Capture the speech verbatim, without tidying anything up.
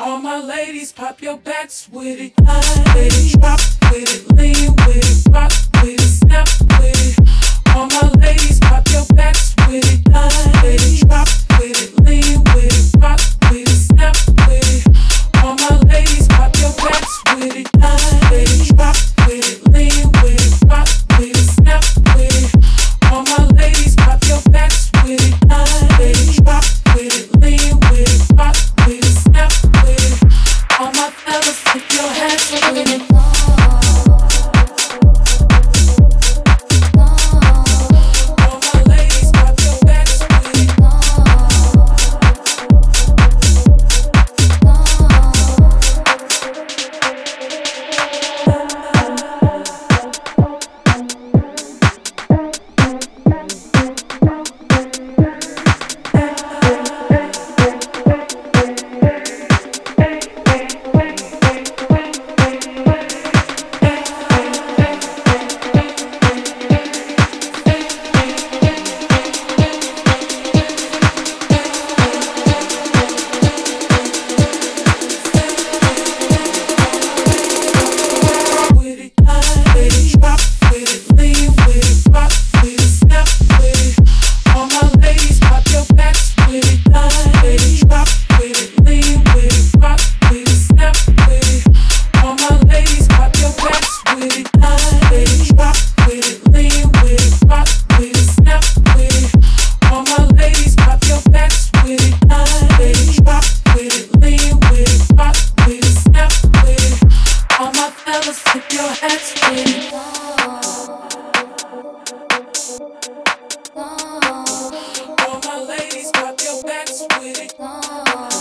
All my ladies, pop your backs with it. Ladies, drop with it, lean with it, rock with it, snap with it. All my ladies, pop your backs with it. Ladies, drop with it, lean with it, rock with it, snap with it. All my ladies, pop your backs with it. Ladies, drop with it, lean with it, rock with it, snap with it. All my ladies, pop your backs with it. Ladies, drop with it, lean with it, rock with it, snap with it. All my fellas, tip your hats with it. All my ladies, pop your backs with it.